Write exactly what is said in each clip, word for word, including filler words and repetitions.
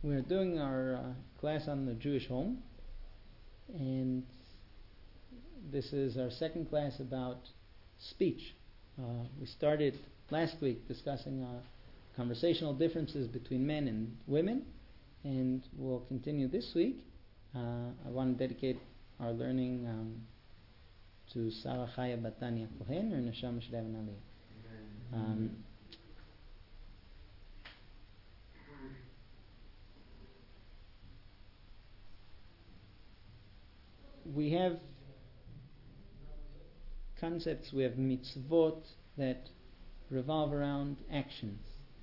We're doing our uh, class on the Jewish home, and this is our second class about speech. Uh, we started last week discussing uh, conversational differences between men and women, and we'll continue this week. Uh, I want to dedicate our learning um, to Sarah Chaya Batania Kohen, or Neshama Shreven Ali. Um, we have concepts, we have mitzvot that revolve around actions.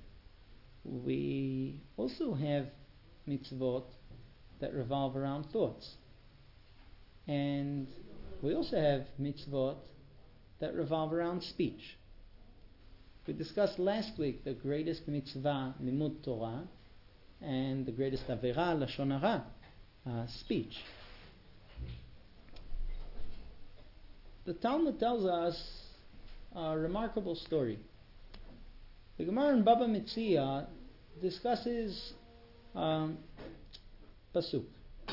We also have mitzvot that revolve around thoughts. And we also have mitzvot that revolve around speech. We discussed last week the greatest mitzvah, limud Torah, and the greatest avera, lashon hara, uh, speech. The Talmud tells us a remarkable story. The Gemara in Baba Metzia discusses um, pasuk.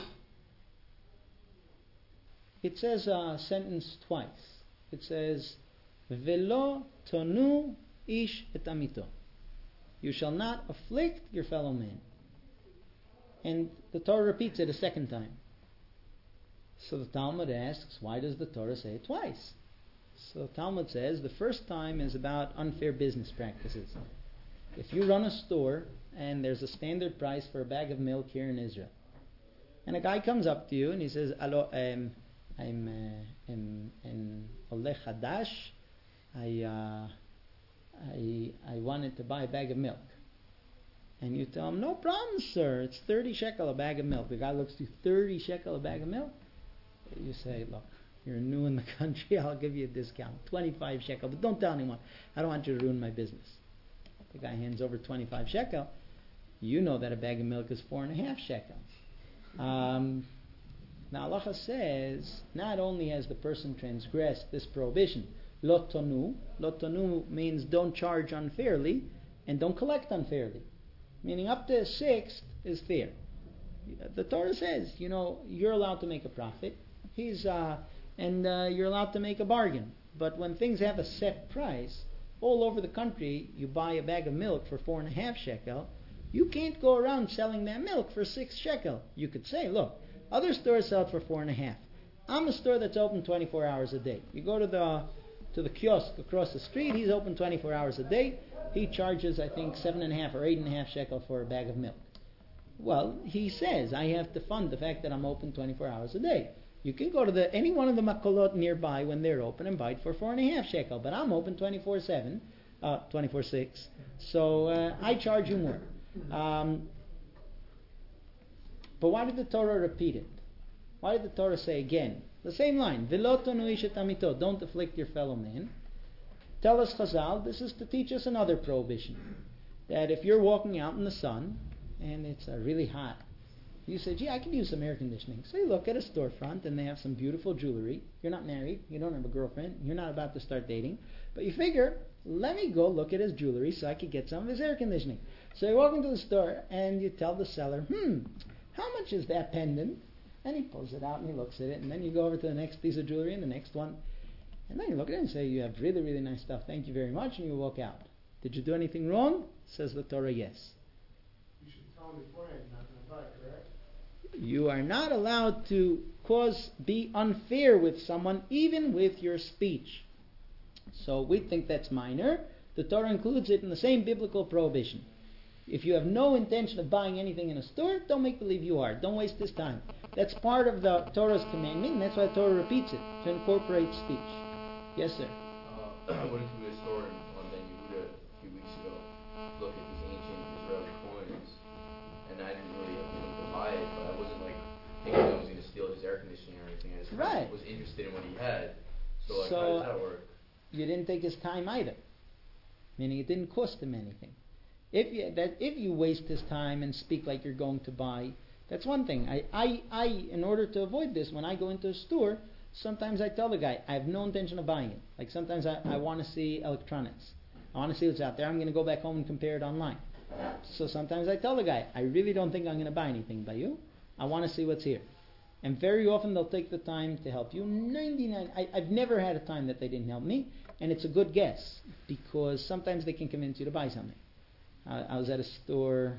It says a sentence twice. It says, "Velo tonu ish et amito." You shall not afflict your fellow man. And the Torah repeats it a second time. So the Talmud asks, why does the Torah say it twice? So the Talmud says the first time is about unfair business practices. If you run a store and there's a standard price for a bag of milk here in Israel, and a guy comes up to you and he says, "Alo, um, I'm uh, I'm an oleh chadash. I uh, I I wanted to buy a bag of milk." And you tell him, "No problem, sir. It's thirty shekel a bag of milk." The guy looks to you, thirty shekel a bag of milk? You say, "Look, you're new in the country. I'll give you a discount, twenty-five shekel, but don't tell anyone. I don't want you to ruin my business." The guy hands over twenty-five shekel. You know that a bag of milk is four and a half shekel. Um, now, Allah says, not only has the person transgressed this prohibition, lo tonu. Lo tonu means don't charge unfairly and don't collect unfairly. Meaning up to a sixth is fair. The Torah says, you know, you're allowed to make a profit. He's uh, and uh, you're allowed to make a bargain. But when things have a set price, all over the country, you buy a bag of milk for four and a half shekel. You can't go around selling that milk for six shekel. You could say, look, other stores sell it for four and a half. I'm a store that's open twenty-four hours a day. You go to the to the kiosk across the street. He's open twenty-four hours a day. He charges, I think, seven and a half or eight and a half shekel for a bag of milk. Well, he says, I have to fund the fact that I'm open twenty-four hours a day. You can go to the any one of the makolot nearby when they're open and buy it for four and a half shekel. But I'm open twenty-four seven, uh, twenty-four six. So uh, I charge you more. Um, but why did the Torah repeat it? Why did the Torah say again? The same line. Velo tonu ish et amito. Don't afflict your fellow man. Tell us Chazal, this is to teach us another prohibition. That if you're walking out in the sun and it's uh, really hot, you say, gee, I could use some air conditioning. So you look at a storefront and they have some beautiful jewelry. You're not married. You don't have a girlfriend. You're not about to start dating. But you figure, let me go look at his jewelry so I could get some of his air conditioning. So you walk into the store and you tell the seller, hmm, how much is that pendant? And he pulls it out and he looks at it. And then you go over to the next piece of jewelry and the next one. And then you look at it and say, you have really, really nice stuff. Thank you very much. And you walk out. Did you do anything wrong? Says the Torah, yes. You should tell him beforehand you're not going to buy, correct? You are not allowed to cause, be unfair with someone, even with your speech. So we think that's minor. The Torah includes it in the same biblical prohibition. If you have no intention of buying anything in a store, don't make believe you are. Don't waste this time. That's part of the Torah's commandment, and that's why the Torah repeats it, to incorporate speech. Yes, sir? Uh, I went into a store in, on Ben Yehuda a few weeks ago to look at these ancient Israeli coins, and I didn't really have money to buy it, but I wasn't like thinking I was going to steal his air conditioning or anything. I just right. was interested in what he had. So, like, so how does that work? You didn't take his time either, meaning it didn't cost him anything. If you that if you waste his time and speak like you're going to buy, that's one thing. I, I, I in order to avoid this, when I go into a store, sometimes I tell the guy, I have no intention of buying it. Like sometimes I, I want to see electronics. I want to see what's out there. I'm going to go back home and compare it online. So sometimes I tell the guy, I really don't think I'm going to buy anything by you. I want to see what's here. And very often they'll take the time to help you. ninety-nine, I, I've never had a time that they didn't help me. And it's a good guess, because sometimes they can convince you to buy something. Uh, I was at a store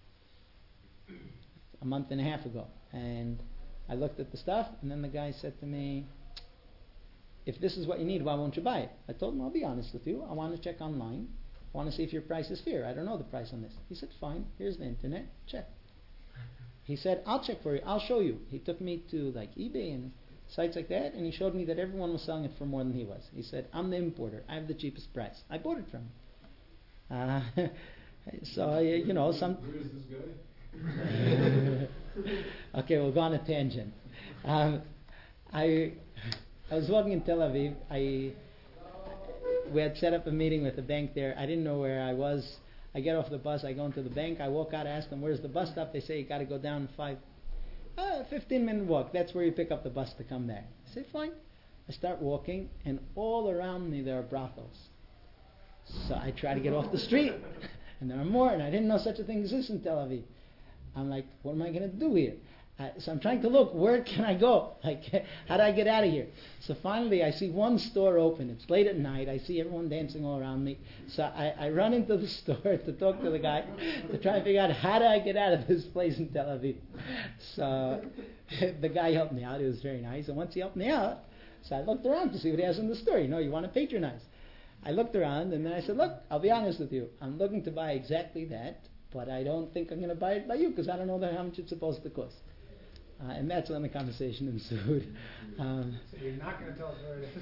a month and a half ago, and I looked at the stuff, and then the guy said to me, if this is what you need, why won't you buy it? I told him, I'll be honest with you. I want to check online. I want to see if your price is fair. I don't know the price on this. He said, fine, here's the internet, check. He said, I'll check for you, I'll show you. He took me to like eBay and sites like that, and he showed me that everyone was selling it for more than he was. He said, I'm the importer, I have the cheapest price. I bought it from him. Uh, so, uh, you know, some... Who is this guy? Okay, we'll go on a tangent. Um, I I was walking in Tel Aviv. I we had set up a meeting with the bank there. I didn't know where I was. I get off the bus. I go into the bank. I walk out. I ask them, where's the bus stop? They say, you got to go down five, uh, fifteen minute walk. That's where you pick up the bus to come back. I say, fine. I start walking, and all around me there are brothels. So I try to get off the street, and there are more, and I didn't know such a thing exists in Tel Aviv. I'm like, what am I going to do here? Uh, so I'm trying to look, where can I go? Like, how do I get out of here? So finally, I see one store open. It's late at night. I see everyone dancing all around me. So I, I run into the store to talk to the guy to try and figure out how do I get out of this place in Tel Aviv. So the guy helped me out. It was very nice. And once he helped me out, so I looked around to see what he has in the store. You know, you want to patronize. I looked around, and then I said, look, I'll be honest with you. I'm looking to buy exactly that, but I don't think I'm going to buy it by you because I don't know that how much it's supposed to cost. Uh, and that's when the conversation ensued. Um, So you're not going to tell us where it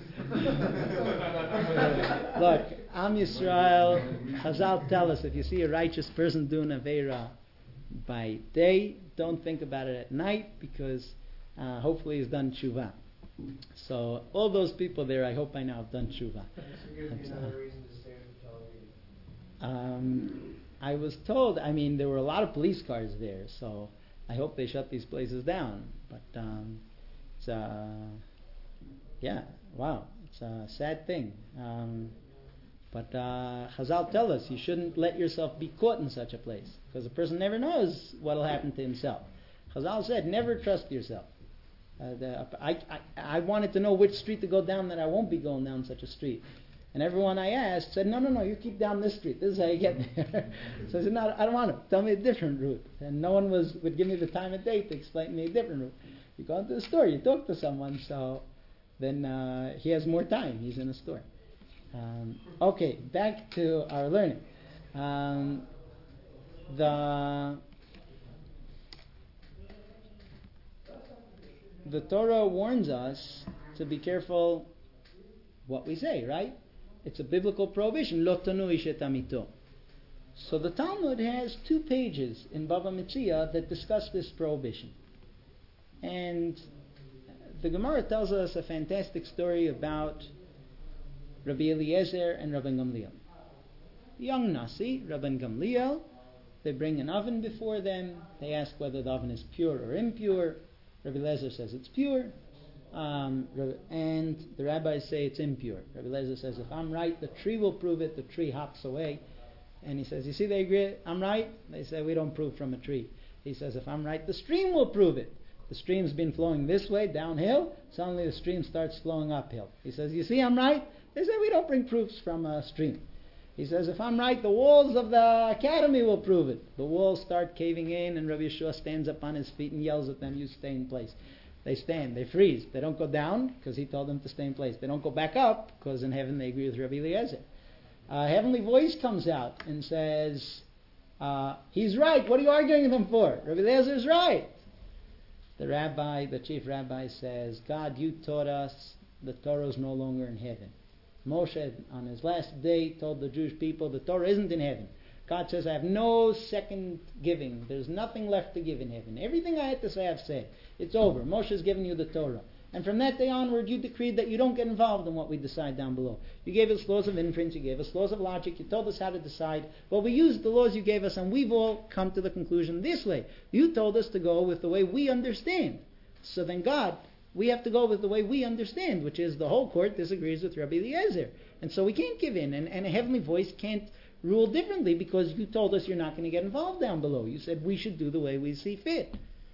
is? Look, Am Yisrael, Chazal tell us, if you see a righteous person doing Aveira by day, don't think about it at night, because uh, hopefully he's done tshuva. So all those people there, I hope by now have done tshuva. This will give you another reason to stay in Tel Aviv. Um, I was told, I mean, there were a lot of police cars there, so I hope they shut these places down. But um, it's uh, yeah, wow, it's a sad thing. Um, but uh, Chazal tell us you shouldn't let yourself be caught in such a place, because a person never knows what will happen to himself. Chazal said, never trust yourself. Uh, the, I, I, I wanted to know which street to go down that I won't be going down such a street. And everyone I asked said, no, no, no, you keep down this street. This is how you get there. So I said, no, I don't want to. Tell me a different route. And no one was would give me the time of day to explain to me a different route. You go into the store, you talk to someone, so then uh, he has more time. He's in a store. Um, okay, back to our learning. Um, the... The Torah warns us to be careful what we say, right? It's a biblical prohibition. Lo tonu ish et amito. So the Talmud has two pages in Bava Metzia that discuss this prohibition. And the Gemara tells us a fantastic story about Rabbi Eliezer and Rabban Gamliel. Young Nasi, Rabban Gamliel, they bring an oven before them. They ask whether the oven is pure or impure. Rabbi Eliezer says it's pure, um, and the rabbis say it's impure. Rabbi Eliezer says, if I'm right, the tree will prove it. The tree hops away. And he says, you see, they agree, I'm right. They say, we don't prove from a tree. He says, if I'm right, the stream will prove it. The stream's been flowing this way, downhill. Suddenly the stream starts flowing uphill. He says, you see, I'm right. They say, we don't bring proofs from a stream. He says, if I'm right, the walls of the academy will prove it. The walls start caving in, and Rabbi Yeshua stands up on his feet and yells at them, you stay in place. They stand, they freeze. They don't go down, because he told them to stay in place. They don't go back up, because in heaven they agree with Rabbi Eliezer. A heavenly voice comes out and says, uh, he's right, what are you arguing with him for? Rabbi Eliezer's right. The rabbi, the chief rabbi says, God, you taught us the Torah is no longer in heaven. Moshe, on his last day, told the Jewish people, the Torah isn't in heaven. God says, I have no second giving. There's nothing left to give in heaven. Everything I had to say, I've said. It's over. Moshe has given you the Torah. And from that day onward, you decreed that you don't get involved in what we decide down below. You gave us laws of inference. You gave us laws of logic. You told us how to decide. Well, we used the laws you gave us, and we've all come to the conclusion this way. You told us to go with the way we understand. So then God, we have to go with the way we understand, which is the whole court disagrees with Rabbi Eliezer. And so we can't give in, and, and a heavenly voice can't rule differently because you told us you're not going to get involved down below. You said we should do the way we see fit.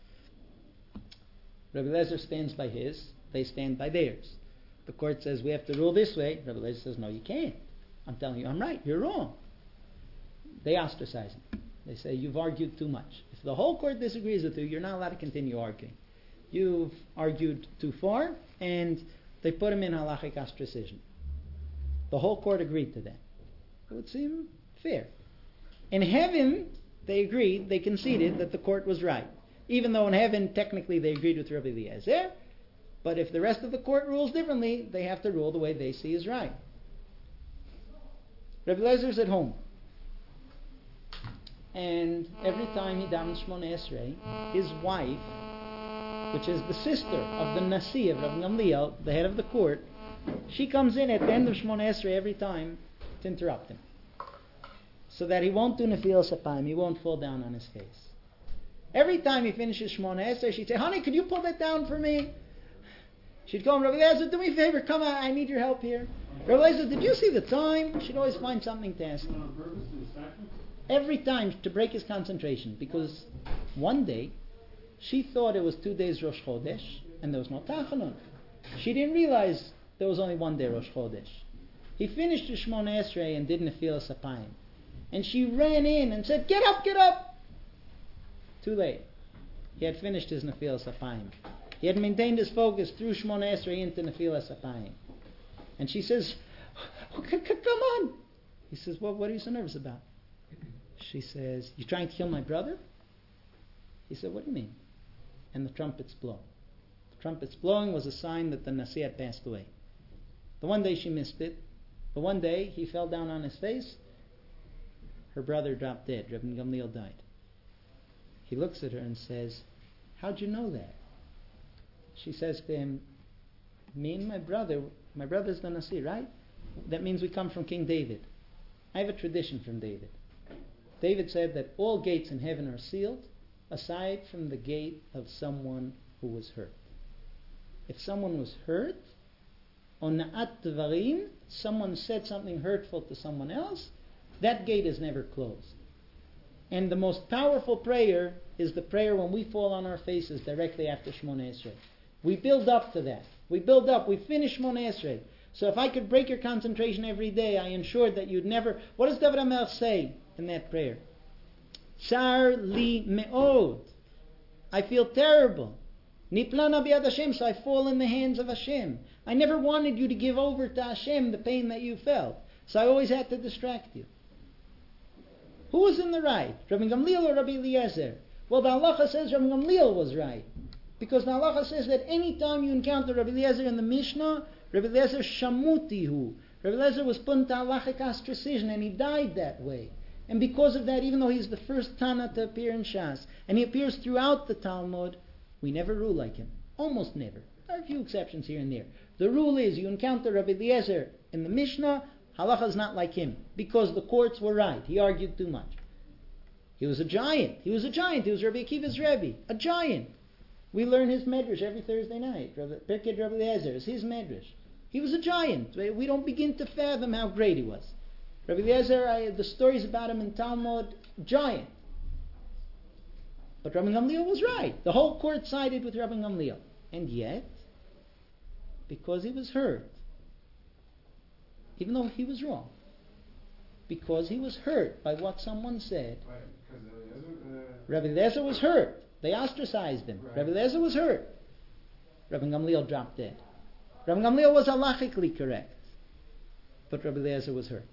Rabbi Eliezer stands by his, they stand by theirs. The court says we have to rule this way. Rabbi Eliezer says, no, you can't. I'm telling you, I'm right, you're wrong. They ostracize him. They say, you've argued too much. If the whole court disagrees with you, you're not allowed to continue arguing. You've argued too far, and they put him in halachic ostracism. The whole court agreed to that. It would seem fair. In heaven, they agreed, they conceded that the court was right. Even though in heaven, technically, they agreed with Rabbi Eliezer, but if the rest of the court rules differently, they have to rule the way they see is right. Rabbi Eliezer at home. And every time he davens Shmoneh Esrei, his wife, which is the sister of the Nasi of Rabbi Gamliel, the head of the court, she comes in at the end of Shmoneh Esrei every time to interrupt him. So that he won't do Nefilas Apayim, he won't fall down on his face. Every time he finishes Shmoneh Esrei, she'd say, honey, could you pull that down for me? She'd go, Rabbi Eliezer, do me a favor, come out, I need your help here. Rabbi Eliezer, did you see the time? She'd always find something to ask him. Every time to break his concentration, because one day she thought it was two days Rosh Chodesh and there was no Tachanun. She didn't realize there was only one day Rosh Chodesh. He finished the Shmoneh Esrei and did Nefilas Apayim, and she ran in and said, "Get up, get up!" Too late. He had finished his Nefilas Apayim. He had maintained his focus through Shmoneh Esrei into Nefilas Apayim, and she says, oh, c- c- "Come on!" He says, "Well, what are you so nervous about?" She says, "You trying to kill my brother?" He said, "What do you mean?" And the trumpets blow. The trumpets blowing was a sign that the Nasi had passed away. The one day she missed it. The one day he fell down on his face. Her brother dropped dead. Rabbi Gamliel died. He looks at her and says, "How'd you know that?" She says to him, "Me and my brother, my brother's the Nasi, right? That means we come from King David. I have a tradition from David. David said that all gates in heaven are sealed, aside from the gate of someone who was hurt. If someone was hurt, on na'at dvarim, someone said something hurtful to someone else, that gate is never closed. And the most powerful prayer is the prayer when we fall on our faces directly after Shmoneh Esrei. We build up to that. We build up. We finish Shmoneh Esrei. So if I could break your concentration every day, I ensured that you'd never... What does David HaMelech say in that prayer? Tsar li me'od. I feel terrible. Niplana biyad Hashem, so I fall in the hands of Hashem. I never wanted you to give over to Hashem the pain that you felt. So I always had to distract you. Who was in the right? Rabbi Gamliel or Rabbi Eliezer? Well, the halacha says Rabbi Gamliel was right. Because the halacha says that any time you encounter Rabbi Eliezer in the Mishnah, Rabbi Eliezer shamutihu. Rabbi Eliezer was put into halachic ostracism and he died that way. And because of that, even though he's the first Tana to appear in Shas, and he appears throughout the Talmud, we never rule like him. Almost never. There are a few exceptions here and there. The rule is, you encounter Rabbi Eliezer in the Mishnah, halacha is not like him. Because the courts were right. He argued too much. He was a giant. He was a giant. He was Rabbi Akiva's Rebbe. A giant. We learn his medrash every Thursday night. Pirkei Rabbi Eliezer is his medrash. He was a giant. We don't begin to fathom how great he was. Rabbi Eliezer, I, the stories about him in Talmud, giant. But Rabbi Gamliel was right. The whole court sided with Rabbi Gamliel. And yet, because he was hurt, even though he was wrong, because he was hurt by what someone said, Right, because Eliezer, uh, Rabbi Eliezer was hurt. They ostracized him. Right. Rabbi Eliezer was hurt. Rabbi Gamliel dropped dead. Rabbi Gamliel was halachically correct. But Rabbi Eliezer was hurt.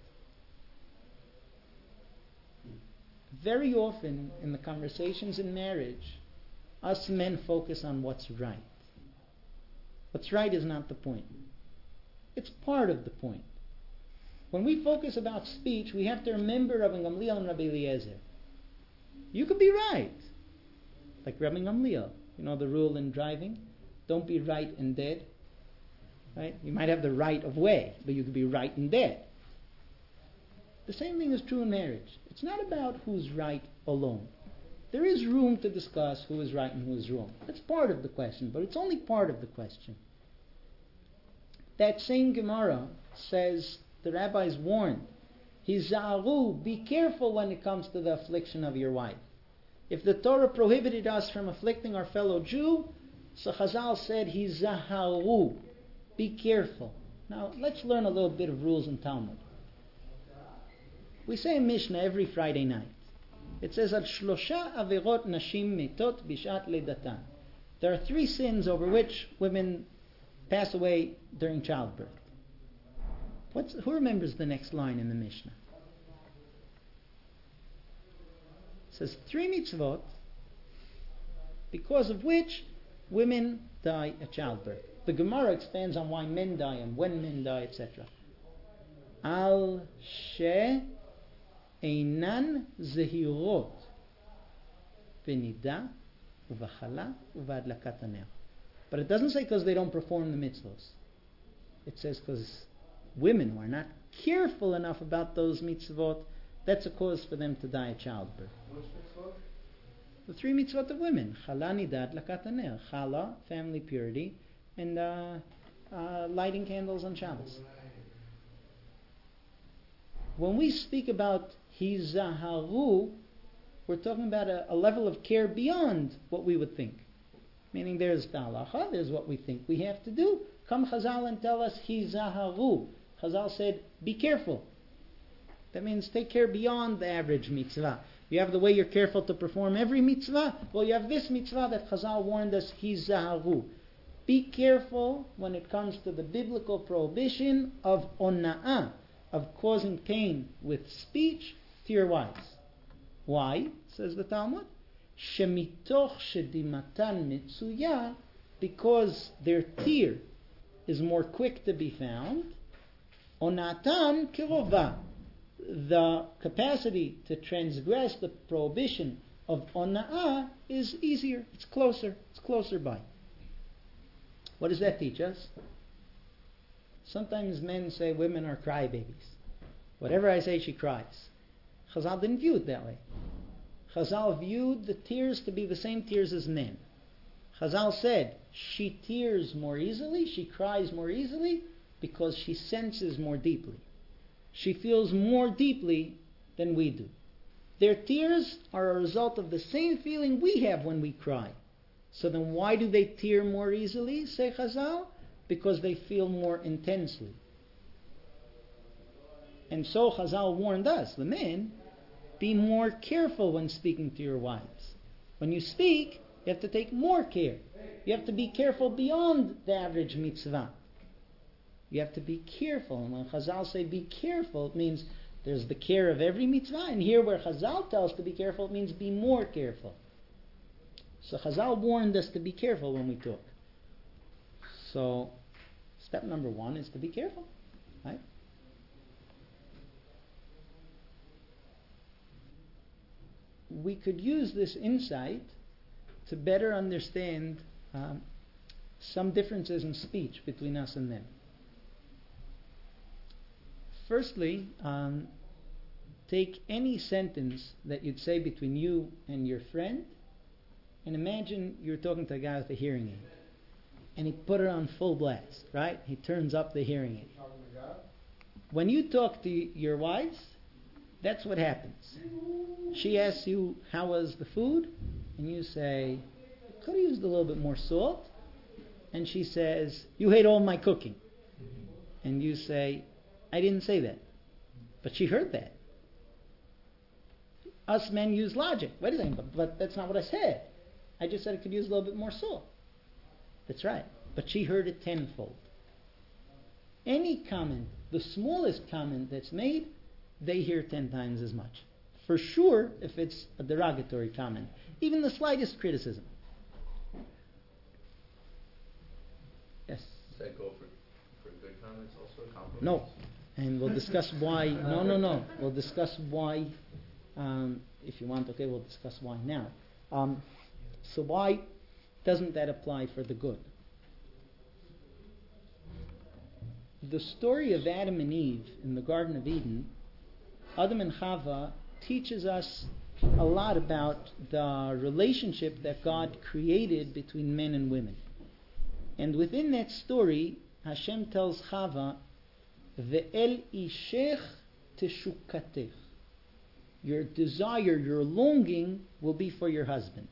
Very often in the conversations in marriage, us men focus on what's right. What's right is not the point. It's part of the point. When we focus about speech, we have to remember Rabbi Gamliel and Rabbi Eliezer. You could be right. Like Rabbi Gamliel. You know the rule in driving? Don't be right and dead. Right? You might have the right of way, but you could be right and dead. The same thing is true in marriage. It's not about who's right alone. There is room to discuss who is right and who is wrong. That's part of the question, but it's only part of the question. That same Gemara says the rabbis warned Hizaru, be careful when it comes to the affliction of your wife. If the Torah prohibited us from afflicting our fellow Jew, so Chazal said, Hizaharu, be careful. Now, let's learn a little bit of rules in Talmud. We say in Mishnah every Friday night. It says, Al shlosha averot nashim metot bishat ledatan. There are three sins over which women pass away during childbirth. What's, who remembers the next line in the Mishnah? It says, three mitzvot, because of which women die at childbirth. The Gemara expands on why men die and when men die, et cetera. Al she einan zehirot v'nida uv'chala uv'adlakat haner. But it doesn't say because they don't perform the mitzvos. It says because women who are not careful enough about those mitzvot, that's a cause for them to die at childbirth. Which mitzvot? The three mitzvot of women: chala, nida, adlakat haner. Chala, family purity, and uh, uh, lighting candles on Shabbos. When we speak about hizaharu, we're talking about a, a level of care beyond what we would think. Meaning there's the halacha, there's what we think we have to do. Come Chazal and tell us hizaharu. Chazal said, be careful. That means take care beyond the average mitzvah. You have the way you're careful to perform every mitzvah. Well, you have this mitzvah that Chazal warned us, hizaharu. Be careful when it comes to the biblical prohibition of ona'ah, of causing pain with speech to your wives. Why? Says the Talmud. Shemitoch shedimatan mitzuya, because their tear is more quick to be found. Onatan kirova, the capacity to transgress the prohibition of ona'ah is easier. It's closer. It's closer by. What does that teach us? Sometimes men say women are crybabies. Whatever I say, she cries. Chazal didn't view it that way. Chazal viewed the tears to be the same tears as men. Chazal said she tears more easily, she cries more easily, because she senses more deeply. She feels more deeply than we do. Their tears are a result of the same feeling we have when we cry. So then why do they tear more easily, say Chazal? Because they feel more intensely. And so Chazal warned us, the men, be more careful when speaking to your wives. When you speak, you have to take more care. You have to be careful beyond the average mitzvah. You have to be careful. And when Chazal say be careful, it means there's the care of every mitzvah. And here where Chazal tells us to be careful, it means be more careful. So Chazal warned us to be careful when we talk. So step number one is to be careful. Right? We could use this insight to better understand um, some differences in speech between us and them. Firstly, um, take any sentence that you'd say between you and your friend, and imagine you're talking to a guy with a hearing aid, and he put it on full blast, right? He turns up the hearing aid. When you talk to your wives, that's what happens. She asks you, how was the food? And you say, could have used a little bit more salt. And she says, you hate all my cooking. And you say, I didn't say that. But she heard that. Us men use logic. Wait a second, but, but that's not what I said. I just said I could use a little bit more salt. That's right. But she heard it tenfold. Any comment, the smallest comment that's made, they hear ten times as much. For sure, if it's a derogatory comment. Even the slightest criticism. Yes? Does that go for, for good comments also? Compliments? No. And we'll discuss why. No, no, no. We'll discuss why. Um, if you want, okay, we'll discuss why now. Um, so why doesn't that apply for the good? The story of Adam and Eve in the Garden of Eden, Adam and Chava, teaches us a lot about the relationship that God created between men and women. And within that story, Hashem tells Chava, Ve'el ishech teshukatech. Your desire, your longing will be for your husband.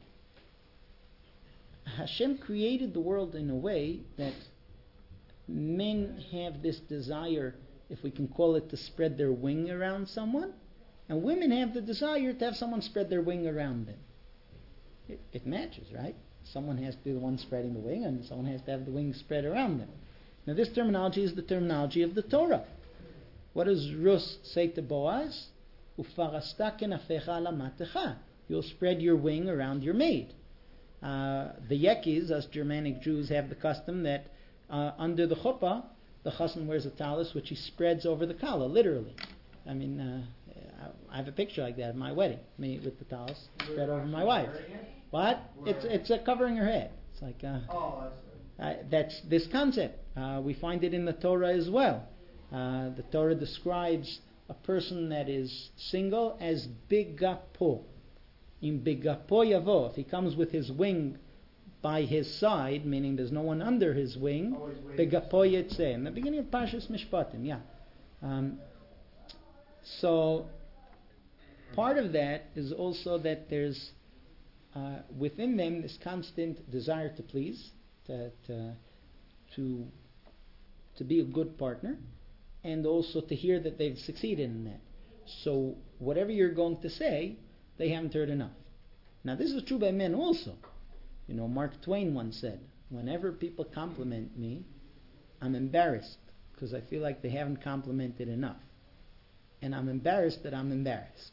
Hashem created the world in a way that men have this desire, if we can call it, to spread their wing around someone, and women have the desire to have someone spread their wing around them. It, it matches, right? Someone has to be the one spreading the wing, and someone has to have the wing spread around them. Now this terminology is the terminology of the Torah. What does Rus say to Boaz? Ufarasta kenafecha ala matecha. You'll spread your wing around your maid. Uh, the Yekis, us Germanic Jews, have the custom that uh, under the chuppah, the chassan wears a talus which he spreads over the kala, literally. I mean, uh, I have a picture like that of my wedding, me with the talus spread over my wife. What? It's it's uh, covering her head. It's like uh, Oh, I see. uh, that's this concept. Uh, we find it in the Torah as well. Uh, the Torah describes a person that is single as bigapo. In bigapo yavo, if he comes with his wing by his side, meaning there's no one under his wing, Always waiting. bigapo yetzeh. In the beginning of Parshas Mishpatim, yeah. Um, so part of that is also that there's uh, within them this constant desire to please, to to to, to be a good partner, and also to hear that they've succeeded in that. So whatever you're going to say, they haven't heard enough. Now this is true by men also. You know, Mark Twain once said, whenever people compliment me, I'm embarrassed because I feel like they haven't complimented enough. And I'm embarrassed that I'm embarrassed.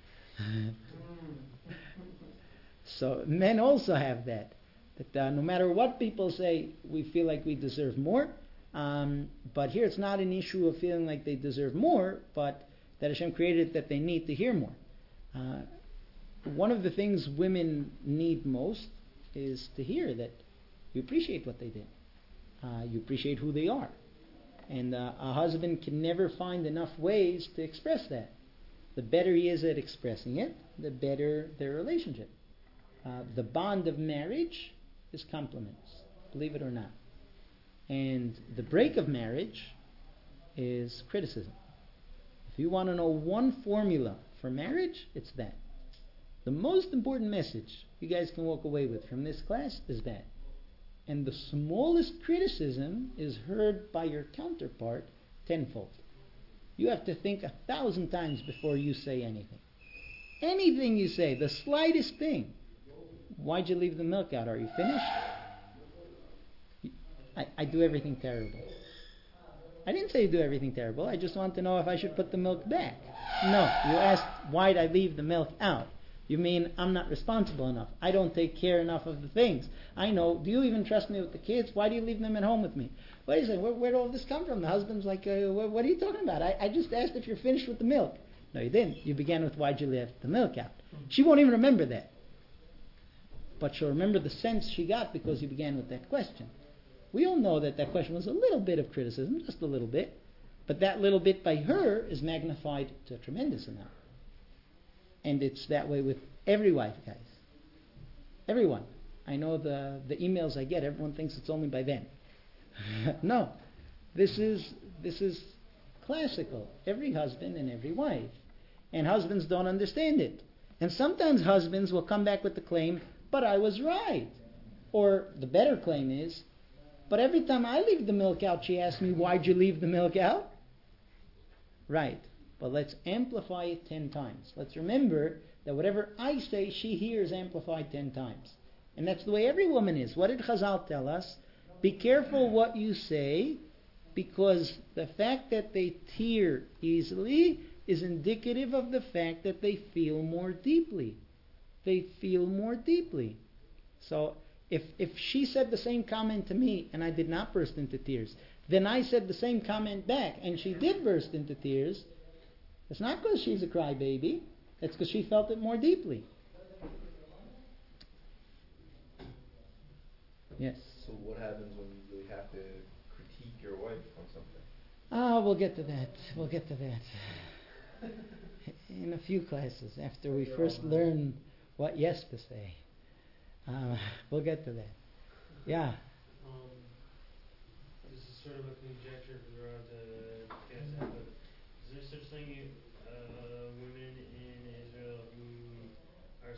So men also have that. That uh, no matter what people say, we feel like we deserve more. Um, but here it's not an issue of feeling like they deserve more, but that Hashem created that they need to hear more. Uh, one of the things women need most is to hear that you appreciate what they did. Uh, you appreciate who they are. And uh, a husband can never find enough ways to express that. The better he is at expressing it, the better their relationship. Uh, the bond of marriage is compliments, believe it or not. And the break of marriage is criticism. If you want to know one formula for marriage, it's that. The most important message you guys can walk away with from this class is that. And the smallest criticism is heard by your counterpart tenfold. You have to think a thousand times before you say anything. Anything you say, the slightest thing. Why'd you leave the milk out? Are you finished? I, I do everything terrible. I didn't say you do everything terrible. I just want to know if I should put the milk back. No, you asked why'd I leave the milk out. You mean I'm not responsible enough. I don't take care enough of the things. I know. Do you even trust me with the kids? Why do you leave them at home with me? Wait a second. Where, where did all this come from? The husband's like, uh, what, what are you talking about? I, I just asked if you're finished with the milk. No, you didn't. You began with why'd you leave the milk out. She won't even remember that. But she'll remember the sense she got because you began with that question. We all know that that question was a little bit of criticism, just a little bit. But that little bit by her is magnified to a tremendous amount. And it's that way with every wife, guys. Everyone. I know the, the emails I get, everyone thinks it's only by them. No. This is this is classical. Every husband and every wife. And husbands don't understand it. And sometimes husbands will come back with the claim, but I was right. Or the better claim is, but every time I leave the milk out, she asks me, why'd you leave the milk out? Right. But let's amplify it ten times. Let's remember that whatever I say, she hears amplified ten times. And that's the way every woman is. What did Chazal tell us? Be careful what you say, because the fact that they tear easily is indicative of the fact that they feel more deeply. They feel more deeply. So if if she said the same comment to me and I did not burst into tears, then I said the same comment back and she did burst into tears, it's not because she's a crybaby. It's because she felt it more deeply. Yes. So what happens when you really have to critique your wife on something? Ah, we'll get to that. We'll get to that. In a few classes, after we first learn what yes to say. Uh, we'll get to that. Yeah. Um, this is sort of a conjecture if we were on to guess that, but is there such thing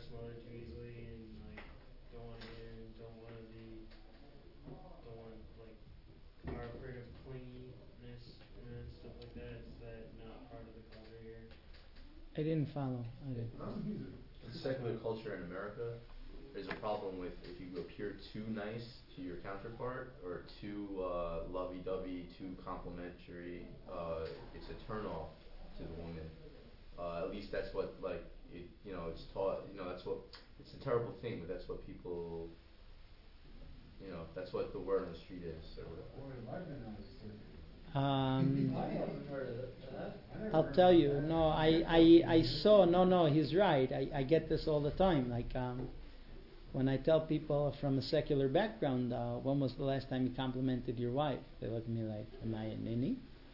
smothered too easily and like don't want to get in, don't want to be, don't want like are afraid of clinginess and stuff like that. Is that not part of the culture here? I didn't follow. I didn't. In secular culture in America, there's a problem with if you appear too nice to your counterpart or too uh, lovey-dovey, too complimentary, uh, it's a turn-off to the woman. Uh, at least that's what, like, it, you know, it's taught, you know, that's what, it's a terrible thing, but that's what people, you know, that's what the word on the street is, or whatever. Um, I'll tell you. No, I, I, I saw. No, no, he's right. I, I get this all the time. Like um, when I tell people from a secular background, uh, when was the last time you complimented your wife? They look at me like, "Am I a ninny?"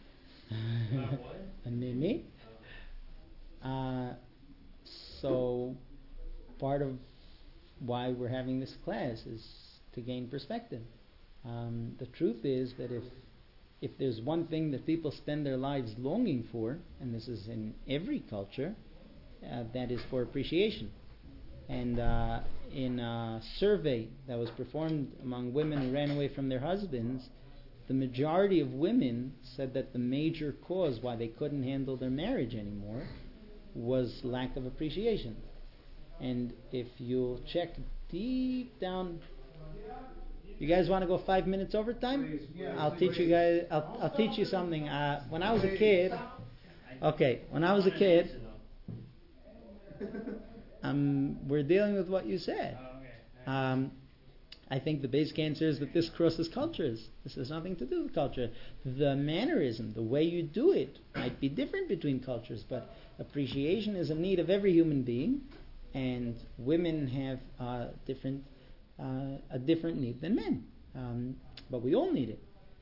A ninny? Uh, so part of why we're having this class is to gain perspective. Um, the truth is that if if there's one thing that people spend their lives longing for, and this is in every culture, uh, that is for appreciation. And uh, in a survey that was performed among women who ran away from their husbands, the majority of women said that the major cause why they couldn't handle their marriage anymore was lack of appreciation. And if you'll check deep down, you guys want to go five minutes overtime? I'll teach you guys. I'll, I'll teach you something. Uh, when I was a kid, okay, when I was a kid, um, we're dealing with what you said. Um, I think the basic answer is that this crosses cultures. This has nothing to do with culture. The mannerism, the way you do it, might be different between cultures, but appreciation is a need of every human being, and women have uh, different, uh, a different need than men. Um, but we all need it.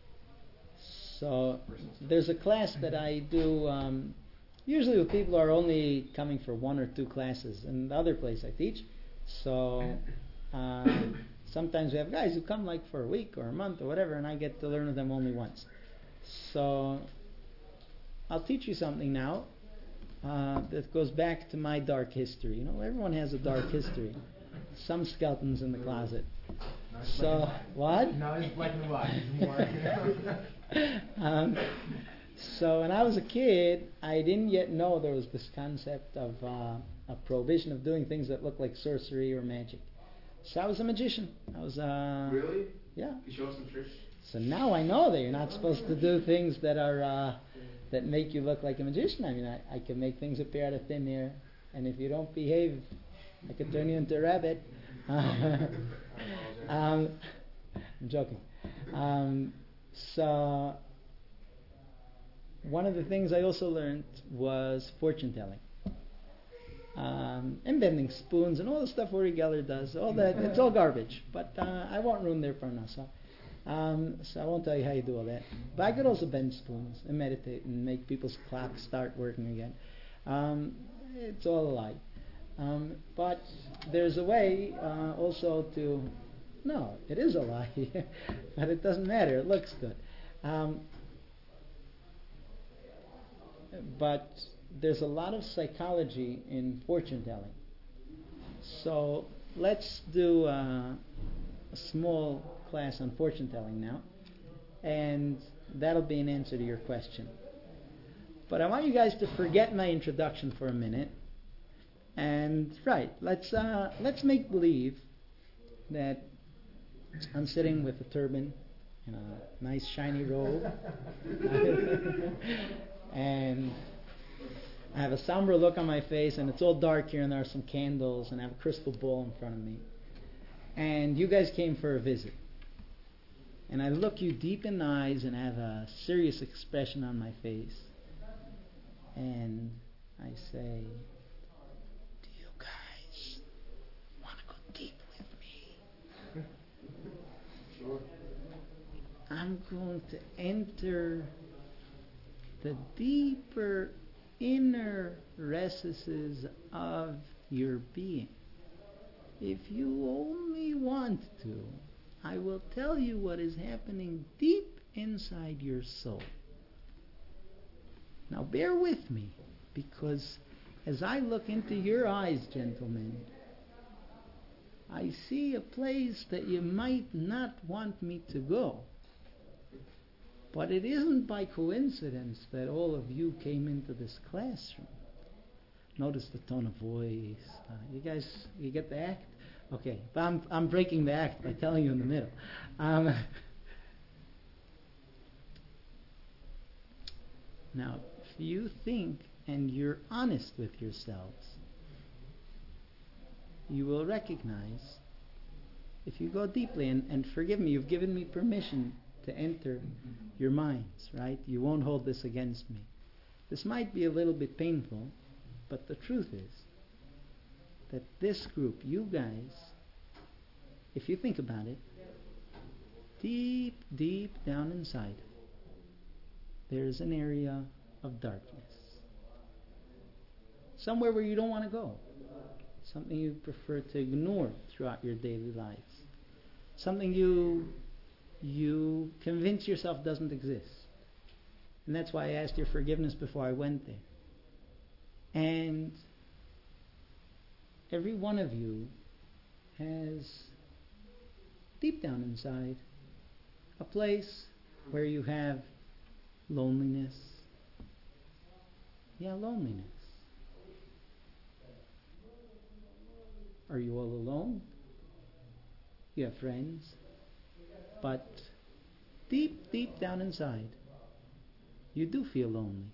So there's a class that I do um, usually with people who are only coming for one or two classes. In the other place I teach, so uh, sometimes we have guys who come like for a week or a month or whatever, and I get to learn with them only once. So I'll teach you something now uh, that goes back to my dark history. You know, everyone has a dark history. Some skeletons in the closet. No, it's so black and what? No, it's black and white. It's more. um, so when I was a kid, I didn't yet know there was this concept of uh, a prohibition of doing things that look like sorcery or magic. So I was a magician. I was uh, Really? Yeah. You show us some tricks? So now I know that you're not supposed to do things that are uh, that make you look like a magician. I mean, I, I can make things appear out of thin air, and if you don't behave, I could turn you into a rabbit. um, I'm joking. Um, so one of the things I also learned was fortune telling. Um, and bending spoons and all the stuff Uri Geller does. All that, it's all garbage. But uh, I won't ruin their parnasa. Um, so I won't tell you how you do all that. But I could also bend spoons and meditate and make people's clocks start working again. Um, it's all a lie. Um, but there's a way uh, also to... No, it is a lie. But it doesn't matter. It looks good. Um, but there's a lot of psychology in fortune telling. So let's do uh, a small class on fortune telling now, and that'll be an answer to your question. But I want you guys to forget my introduction for a minute, and right, let's uh, let's make believe that I'm sitting with a turban and a nice shiny robe, and I have a somber look on my face, and it's all dark here, and there are some candles, and I have a crystal ball in front of me. And you guys came for a visit. And I look you deep in the eyes and have a serious expression on my face. And I say, do you guys want to go deep with me? Sure. I'm going to enter the deeper inner recesses of your being. If you only want to, I will tell you what is happening deep inside your soul. Now bear with me, because as I look into your eyes, gentlemen, I see a place that you might not want me to go. But it isn't by coincidence that all of you came into this classroom. Notice the tone of voice. Uh, you guys, you get the act? Okay, but I'm I'm breaking the act by telling you in the middle. Um, now, if you think and you're honest with yourselves, you will recognize, if you go deeply, and, and forgive me, you've given me permission to enter your minds, right? You won't hold this against me. This might be a little bit painful, but the truth is that this group, you guys, if you think about it, deep, deep down inside, there is an area of darkness. Somewhere where you don't want to go. Something you prefer to ignore throughout your daily lives. Something you you convince yourself doesn't exist. And that's why I asked your forgiveness before I went there. And every one of you has, deep down inside, a place where you have loneliness. Yeah, loneliness. Are you all alone? You have friends. But deep, deep down inside, you do feel lonely.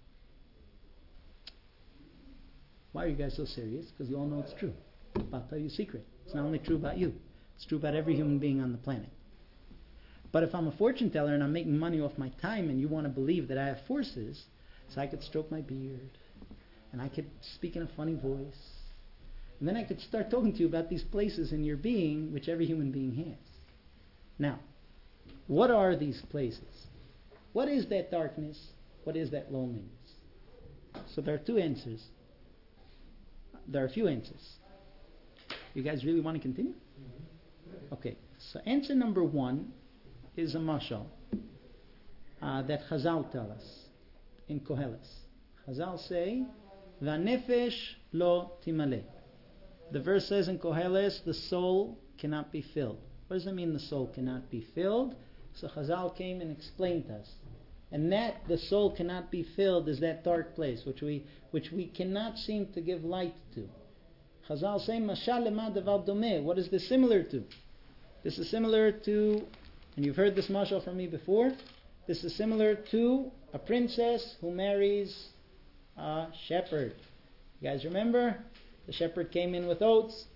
Why are you guys so serious? Because you all know it's true. But I'll tell you a secret. It's not only true about you. It's true about every human being on the planet. But if I'm a fortune teller and I'm making money off my time and you want to believe that I have forces, so I could stroke my beard and I could speak in a funny voice and then I could start talking to you about these places in your being which every human being has. Now, what are these places? What is that darkness? What is that loneliness? So there are two answers. There are a few answers. You guys really want to continue? Okay, so answer number one is a mashal uh, that Chazal tell us in Koheles. Chazal say, "V'nefesh lo timale." The verse says in Koheles, the soul cannot be filled. What does it mean the soul cannot be filled? So Chazal came and explained to us. And that the soul cannot be filled is that dark place which we which we cannot seem to give light to. Chazal say, Mashal lema davar domeh. What is this similar to? This is similar to, and you've heard this mashal from me before, this is similar to a princess who marries a shepherd. You guys remember? The shepherd came in with oats,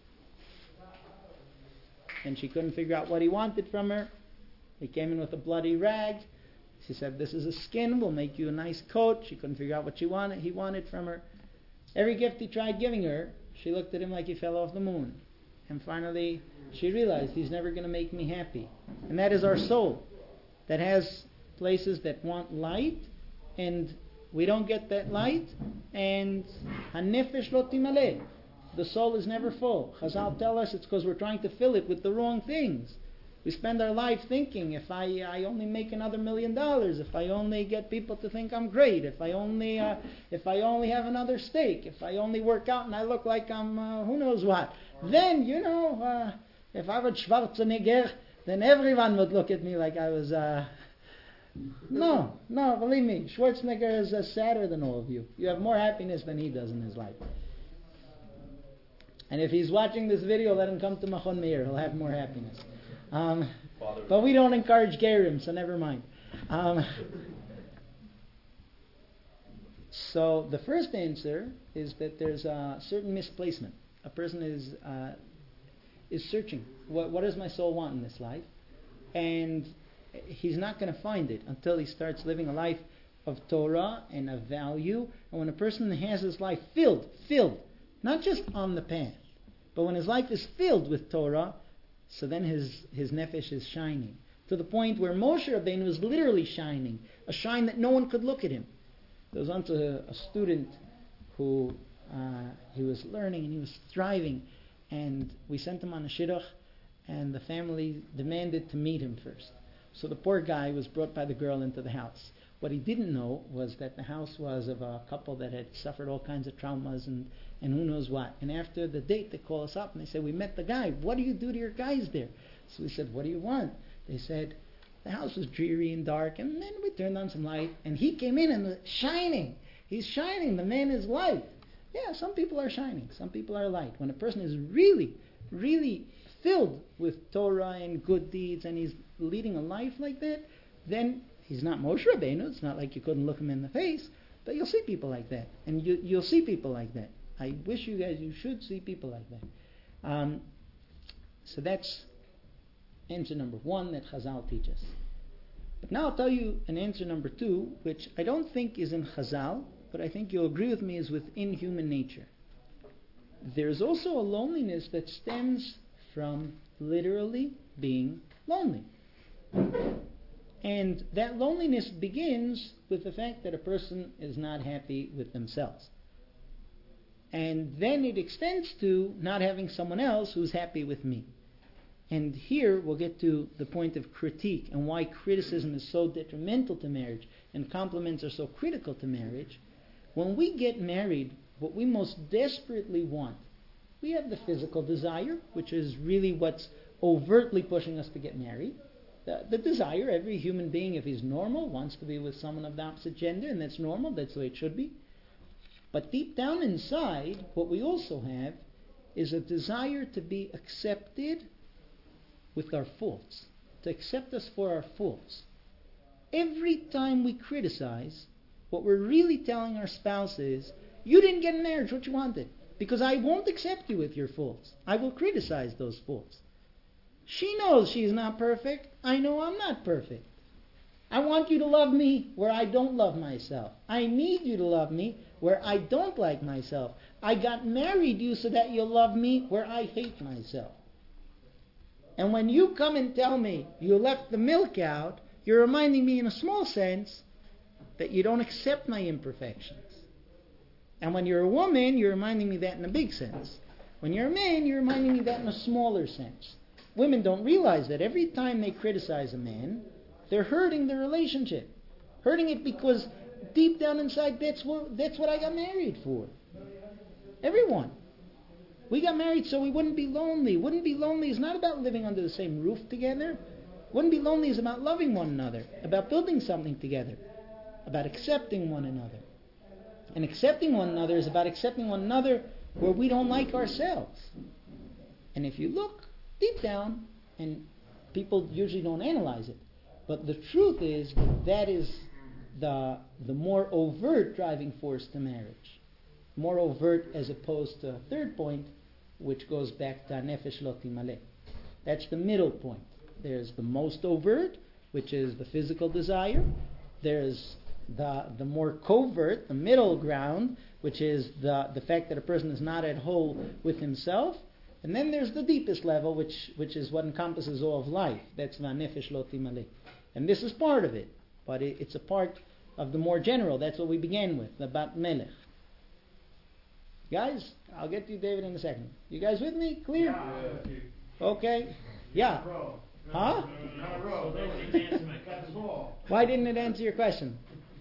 and she couldn't figure out what he wanted from her. He came in with a bloody rag. She said, "This is a skin, we'll make you a nice coat." She couldn't figure out what she wanted. He wanted from her. Every gift he tried giving her, she looked at him like he fell off the moon. And finally, she realized he's never going to make me happy. And that is our soul, that has places that want light, and we don't get that light, and hanefesh lo timale. The soul is never full. Chazal tell us it's because we're trying to fill it with the wrong things. We spend our life thinking, if I I only make another million dollars, if I only get people to think I'm great, if I only uh, if I only have another steak, if I only work out and I look like I'm uh, who knows what, then you know, uh, if I was Schwarzenegger, then everyone would look at me like I was. Uh, no, no, believe me, Schwarzenegger is uh, sadder than all of you. You have more happiness than he does in his life. And if he's watching this video, let him come to Machon Meir. He'll have more happiness. Um, but we don't encourage Gerim, so never mind. Um, so the first answer is that there's a certain misplacement. A person is uh, is searching. What, what does my soul want in this life? And he's not going to find it until he starts living a life of Torah and of value. And when a person has his life filled, filled, not just on the path, but when his life is filled with Torah, so then his, his nefesh is shining. To the point where Moshe Rabbeinu was literally shining. A shine that no one could look at him. There was once a, a student who uh, he was learning and he was thriving. And we sent him on a shidduch, and the family demanded to meet him first. So the poor guy was brought by the girl into the house. What he didn't know was that the house was of a couple that had suffered all kinds of traumas and, and who knows what. And after the date, they call us up and they said, we met the guy. What do you do to your guys there? So we said, what do you want? They said, the house was dreary and dark, and then we turned on some light, and he came in and was shining. He's shining. The man is light. Yeah, some people are shining. Some people are light. When a person is really, really filled with Torah and good deeds, and he's leading a life like that, then he's not Moshe Rabbeinu. It's not like you couldn't look him in the face, but you'll see people like that, and you, you'll see people like that. I wish you guys, you should see people like that. Um, so that's answer number one that Chazal teaches. But now I'll tell you an answer number two, which I don't think is in Chazal, but I think you'll agree with me is within human nature. There's also a loneliness that stems from literally being lonely. And that loneliness begins with the fact that a person is not happy with themselves. And then it extends to not having someone else who's happy with me. And here we'll get to the point of critique and why criticism is so detrimental to marriage and compliments are so critical to marriage. When we get married, what we most desperately want, we have the physical desire, which is really what's overtly pushing us to get married. The, the desire, every human being, if he's normal, wants to be with someone of the opposite gender, and that's normal, that's the way it should be. But deep down inside, what we also have is a desire to be accepted with our faults, to accept us for our faults. Every time we criticize, what we're really telling our spouse is, you didn't get in marriage what you wanted, because I won't accept you with your faults. I will criticize those faults. She knows she's not perfect. I know I'm not perfect. I want you to love me where I don't love myself. I need you to love me where I don't like myself. I got married you so that you'll love me where I hate myself. And when you come and tell me you left the milk out, you're reminding me in a small sense that you don't accept my imperfections. And when you're a woman, you're reminding me that in a big sense. When you're a man, you're reminding me that in a smaller sense. Women don't realize that every time they criticize a man, they're hurting the relationship. Hurting it because deep down inside, that's what, that's what I got married for. Everyone. We got married so we wouldn't be lonely. Wouldn't be lonely is not about living under the same roof together. Wouldn't be lonely is about loving one another, about building something together, about accepting one another. And accepting one another is about accepting one another where we don't like ourselves. And if you look deep down, and people usually don't analyze it, but the truth is that is the the more overt driving force to marriage. More overt as opposed to a third point, which goes back to Nefesh Lo Timaleh. That's the middle point. There's the most overt, which is the physical desire. There's the the more covert, the middle ground, which is the, the fact that a person is not at whole with himself. And then there's the deepest level, which which is what encompasses all of life. That's Nefesh Lo Timaleh. And this is part of it. But it, it's a part of the more general. That's what we began with, the Bat Melech. Guys, I'll get to you, David, in a second. You guys with me? Clear? Yeah. Okay. Yeah. Huh? Why didn't it answer your question?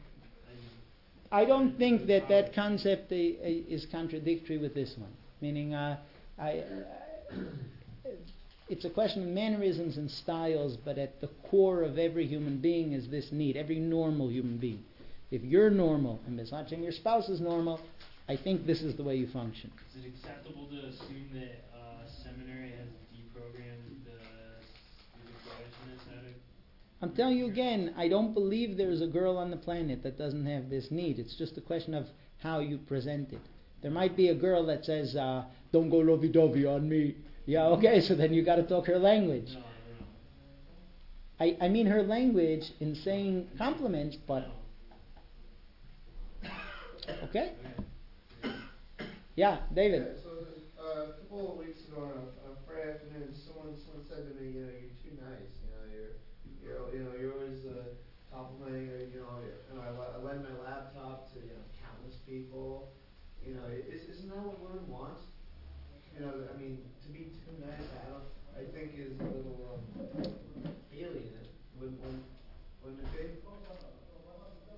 I don't think that that concept uh, is contradictory with this one. Meaning, uh, I, uh, it's a question of mannerisms and styles, but at the core of every human being is this need, every normal human being. If you're normal, and it's not saying your spouse is normal, I think this is the way you function. Is it acceptable to assume that uh, seminary has deprogrammed the student quietness out of... I'm telling you again, I don't believe there's a girl on the planet that doesn't have this need. It's just a question of how you present it. There might be a girl that says, uh, don't go lovey-dovey on me. Yeah, okay, so then you got to talk her language. No, no, I, I mean her language in saying compliments, but... Okay? Yeah, David. Yeah, so uh, a couple of weeks ago on a, on a Friday afternoon, someone someone said to me, you know, you're too nice. You know, you're you're you know you're always uh, complimenting, or you know, you're, you know, I, I lend my laptop to you know countless people. You know, is, isn't that what women want? You know, I mean, to be too nice, I don't. I think is a little um, alien. Wouldn't wouldn't wouldn't it be?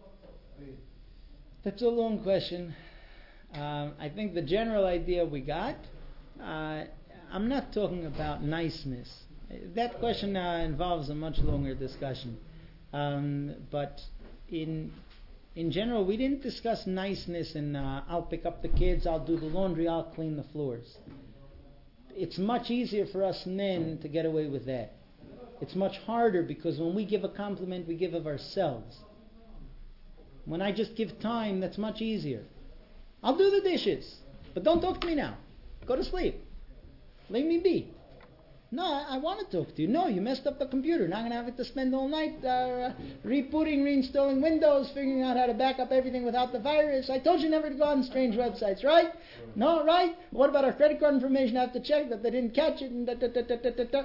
That's a long question. Um, I think the general idea we got. Uh, I'm not talking about niceness. That question uh, involves a much longer discussion. Um, but in in general, we didn't discuss niceness and uh, I'll pick up the kids, I'll do the laundry, I'll clean the floors. It's much easier for us men to get away with that. It's much harder because when we give a compliment, we give of ourselves. When I just give time, that's much easier. I'll do the dishes, but don't talk to me now. Go to sleep. Leave me be. No, I, I want to talk to you. No, you messed up the computer. Now I'm going to have it to spend all night uh, rebooting, reinstalling Windows, figuring out how to back up everything without the virus. I told you never to go on strange websites, right? No, right? What about our credit card information? I have to check that they didn't catch it. And da, da, da, da, da, da, da.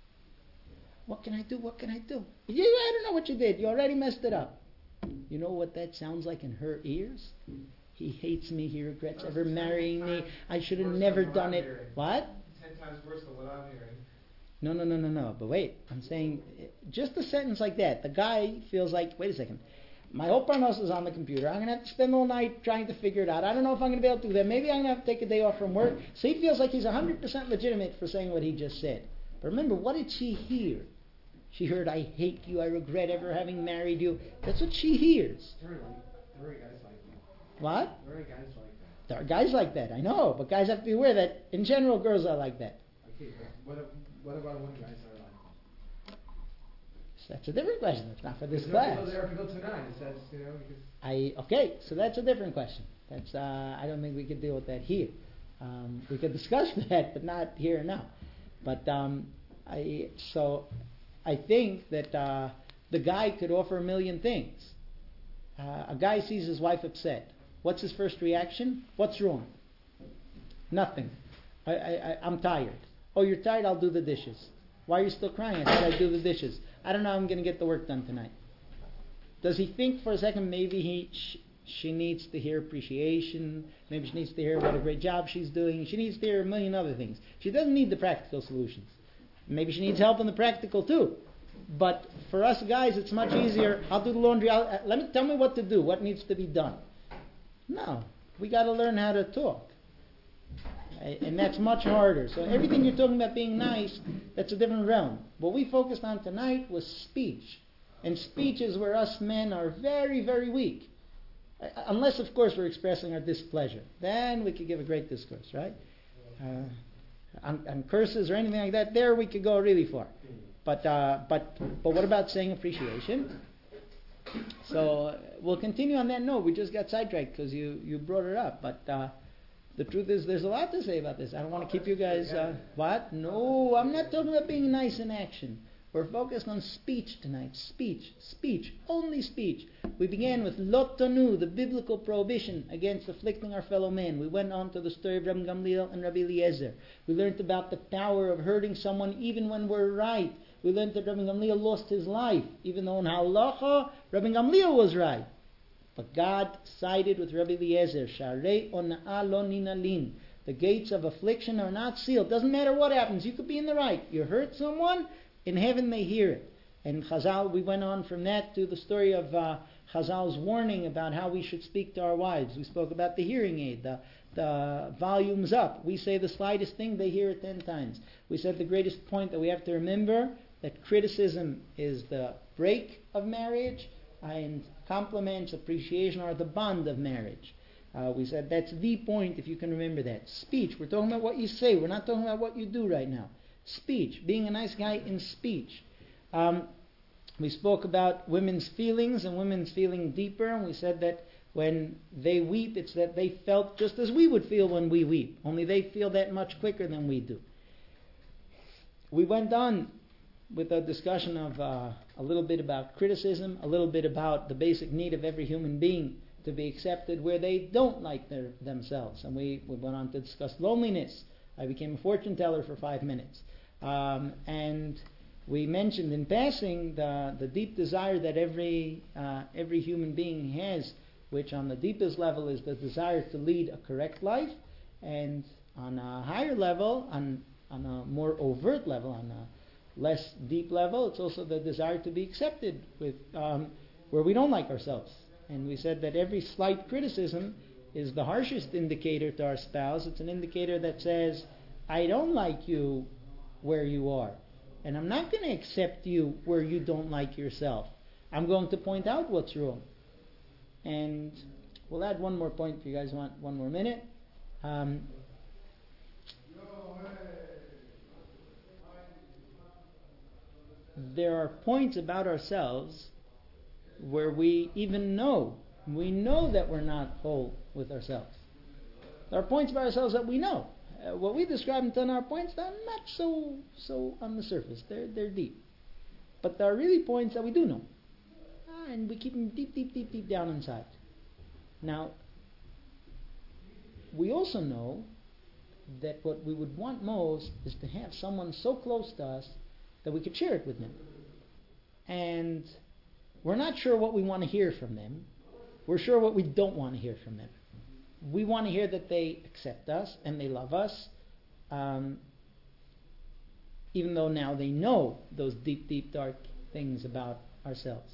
What can I do? What can I do? Yeah, I don't know what you did. You already messed it up. You know what that sounds like in her ears? He hates me. He regrets ever marrying me. I should have never done it. What? Ten times worse than what I'm hearing. No, no, no, no, no. But wait, I'm saying just a sentence like that. The guy feels like, wait a second, my whole parnos is on the computer. I'm going to have to spend all night trying to figure it out. I don't know if I'm going to be able to do that. Maybe I'm going to have to take a day off from work. So he feels like he's one hundred percent legitimate for saying what he just said. But remember, what did she hear? She heard, I hate you, I regret ever having married you. That's what she hears. There are guys like that. What? There are guys like that. There are guys like that, I know. But guys have to be aware that, in general, girls are like that. Okay, but what, if, what about when guys are like that? That's a different question. That's not for this There's class. no people there to go tonight. It says, you know, because I okay, so that's a different question. That's uh, I don't think we could deal with that here. Um, we could discuss that, but not here and now. But um, I so I think that uh, the guy could offer a million things. Uh, a guy sees his wife upset. What's his first reaction? What's wrong? Nothing. I, I, I I'm tired. Oh, you're tired? I'll do the dishes. Why are you still crying? I said I'd do the dishes. I don't know how I'm going to get the work done tonight. Does he think for a second maybe he sh- she needs to hear appreciation, maybe she needs to hear what a great job she's doing, she needs to hear a million other things. She doesn't need the practical solutions. Maybe she needs help in the practical too. But for us guys, it's much easier. I'll do the laundry. I'll, uh, let me tell me what to do, what needs to be done. No, we got to learn how to talk. And that's much harder. So everything you're talking about being nice, that's a different realm. What we focused on tonight was speech. And speech is where us men are very, very weak. Unless, of course, we're expressing our displeasure. Then we could give a great discourse, right? Uh, on, on curses or anything like that, there we could go really far. But uh, but but what about saying appreciation? So uh, we'll continue on that note. We just got sidetracked because you, you brought it up. But uh, the truth is, there's a lot to say about this. I don't want to keep you guys... Uh, what? No, I'm not talking about being nice in action. We're focused on speech tonight. Speech. Speech. Only speech. We began with Lo Tonu, the biblical prohibition against afflicting our fellow man. We went on to the story of Rabbi Gamliel and Rabbi Eliezer. We learned about the power of hurting someone even when we're right. We learned that Rabbi Gamliel lost his life, even though in halacha, Rabbi Gamliel was right. But God sided with Rabbi Eliezer. Sharei ona'a lo ninalin. The gates of affliction are not sealed. Doesn't matter what happens. You could be in the right. You hurt someone, in heaven they hear it. And Chazal, we went on from that to the story of uh, Chazal's warning about how we should speak to our wives. We spoke about the hearing aid, the, the volumes up. We say the slightest thing, they hear it ten times. We said the greatest point that we have to remember, that criticism is the break of marriage, and compliments, appreciation are the bond of marriage. Uh, we said that's the point, if you can remember that. Speech, we're talking about what you say, we're not talking about what you do right now. Speech, being a nice guy in speech. Um, we spoke about women's feelings and women's feeling deeper, and we said that when they weep, it's that they felt just as we would feel when we weep, only they feel that much quicker than we do. We went on with a discussion of uh, a little bit about criticism, a little bit about the basic need of every human being to be accepted where they don't like their, themselves. And we, we went on to discuss loneliness. I became a fortune teller for five minutes. Um, and we mentioned in passing the, the deep desire that every uh, every human being has, which on the deepest level is the desire to lead a correct life, and on a higher level, on, on a more overt level, on a less deep level, it's also the desire to be accepted with um, where we don't like ourselves. And we said that every slight criticism is the harshest indicator to our spouse. It's an indicator that says, I don't like you where you are. And I'm not going to accept you where you don't like yourself. I'm going to point out what's wrong. And we'll add one more point if you guys want one more minute. Um, there are points about ourselves where we even know, we know that we're not whole with ourselves. There are points about ourselves that we know. Uh, what we describe in ten are points that are not so so on the surface. They're they're deep. But there are really points that we do know. Ah, and we keep them deep, deep, deep, deep down inside. Now, we also know that what we would want most is to have someone so close to us that we could share it with them. And we're not sure what we want to hear from them. We're sure what we don't want to hear from them. We want to hear that they accept us and they love us, um, even though now they know those deep, deep, dark things about ourselves.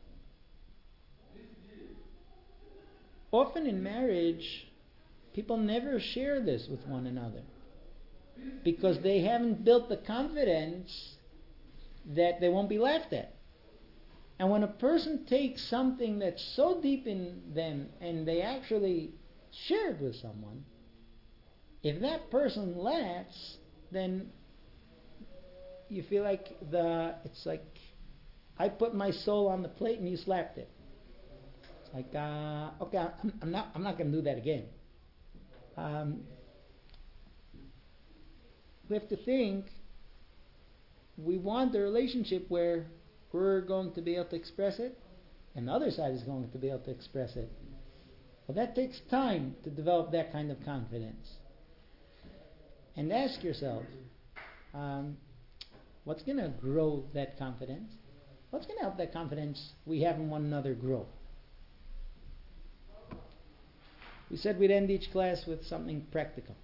Often in marriage, people never share this with one another because they haven't built the confidence that they won't be laughed at. And when a person takes something that's so deep in them and they actually share it with someone, if that person laughs, then you feel like the it's like I put my soul on the plate and you slapped it. It's like uh, okay, I'm, I'm not I'm not going to do that again. Um, we have to think. We want a relationship where we're going to be able to express it, and the other side is going to be able to express it. Well, that takes time to develop that kind of confidence. And ask yourself, um, what's going to grow that confidence? What's going to help that confidence we have in one another grow? We said we'd end each class with something practical.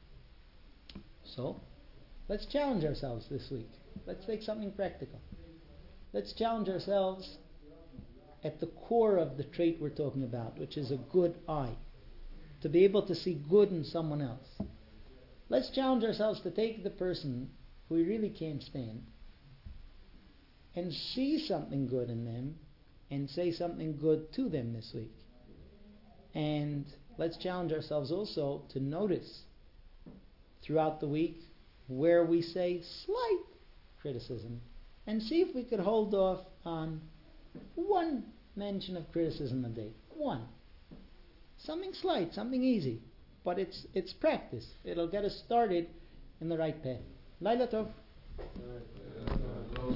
So, let's challenge ourselves this week. Let's take something practical. Let's challenge ourselves at the core of the trait we're talking about, which is a good eye. To be able to see good in someone else. Let's challenge ourselves to take the person who we really can't stand and see something good in them and say something good to them this week. And let's challenge ourselves also to notice throughout the week where we say slight criticism and see if we could hold off on one mention of criticism a day. One. Something slight, something easy. But it's it's practice. It'll get us started in the right path. Laila Tov.